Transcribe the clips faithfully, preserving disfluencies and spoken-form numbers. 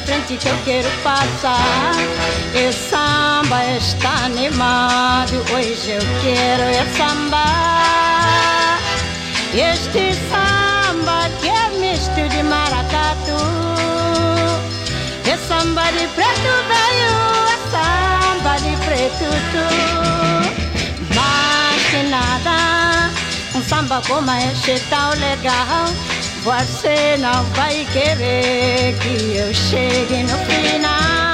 frente que eu quero passar. E samba está animado, hoje eu quero é sambar. Este samba que é misto de maracatu, é samba de preto velho, é samba de preto tu. Mas que nada, um samba como este tão legal, você não vai querer que eu chegue no final.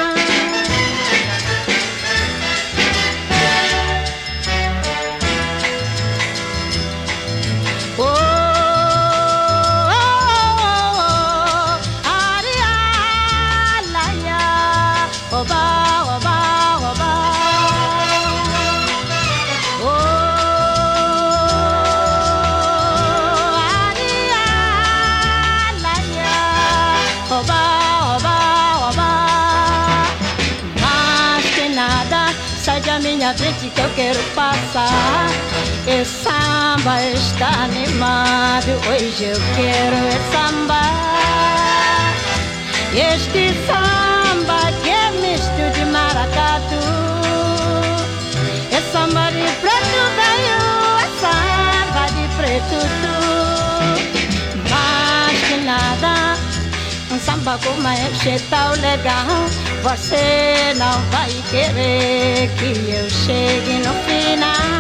Oh, oh, oh, oh, aria, laia, oba, oba, oba. Oh, aria, laia, oba, oba, oba. Mas que nada, sai da minha frente que eu quero passar. E samba está animado, hoje eu quero é sambar. Este samba que é misto de maracatu, é samba de preto velho, é samba de preto tu. Mas que nada, um samba como este tão legal, você não vai querer que eu chegue no final.